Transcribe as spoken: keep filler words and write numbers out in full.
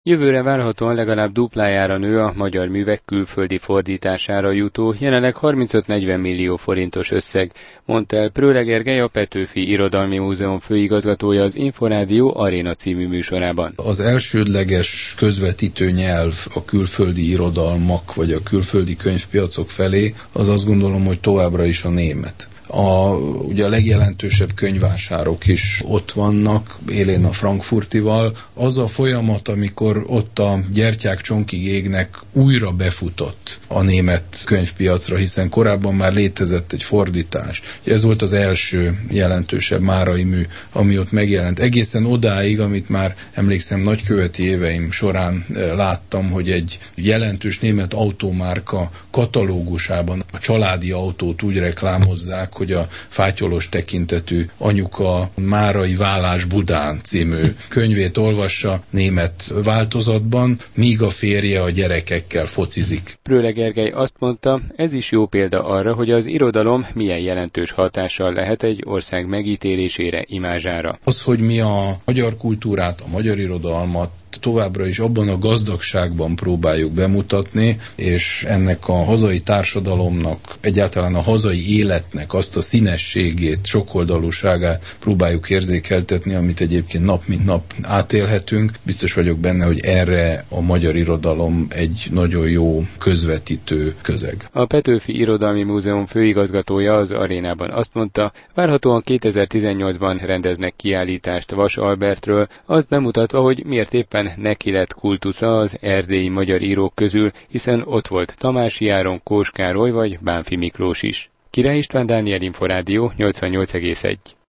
Jövőre várhatóan legalább duplájára nő a magyar művek külföldi fordítására jutó, jelenleg harmincöt-negyven millió forintos összeg, mondta el Pröle Gergely, a Petőfi Irodalmi Múzeum főigazgatója az Inforádió Aréna című műsorában. Az elsődleges közvetítő nyelv a külföldi irodalmak vagy a külföldi könyvpiacok felé, az azt gondolom, hogy továbbra is a német. A, ugye a legjelentősebb könyvvásárok is ott vannak, élén a frankfurtival. Az a folyamat, amikor ott a gyertyák csonkig égnek, újra befutott a német könyvpiacra, hiszen korábban már létezett egy fordítás. Ez volt az első jelentősebb márai mű, ami ott megjelent. Egészen odáig, amit már emlékszem nagyköveti éveim során láttam, hogy egy jelentős német autómárka katalógusában a családi autót úgy reklámozzák, hogy a fátyolos tekintetű anyuka Márai vállás Budán című könyvét olvassa német változatban, míg a férje a gyerekekkel focizik. Pröle Gergely azt mondta, ez is jó példa arra, hogy az irodalom milyen jelentős hatással lehet egy ország megítélésére, imázsára. Az, hogy mi a magyar kultúrát, a magyar irodalmat továbbra is abban a gazdagságban próbáljuk bemutatni, és ennek a hazai társadalomnak, egyáltalán a hazai életnek azt a színességét, sokoldalúságát próbáljuk érzékeltetni, amit egyébként nap mint nap átélhetünk. Biztos vagyok benne, hogy erre a magyar irodalom egy nagyon jó közvetítő közeg. A Petőfi Irodalmi Múzeum főigazgatója az Arénában azt mondta, várhatóan kétezer-tizennyolcban rendeznek kiállítást Vas Albertről, azt bemutatva, hogy miért éppen neki lett kultusza az erdélyi magyar írók közül, hiszen ott volt Tamási Áron, Kós Károly vagy Bánffy Miklós is. Király István, Dániel, Inforádió nyolcvannyolc egész egy.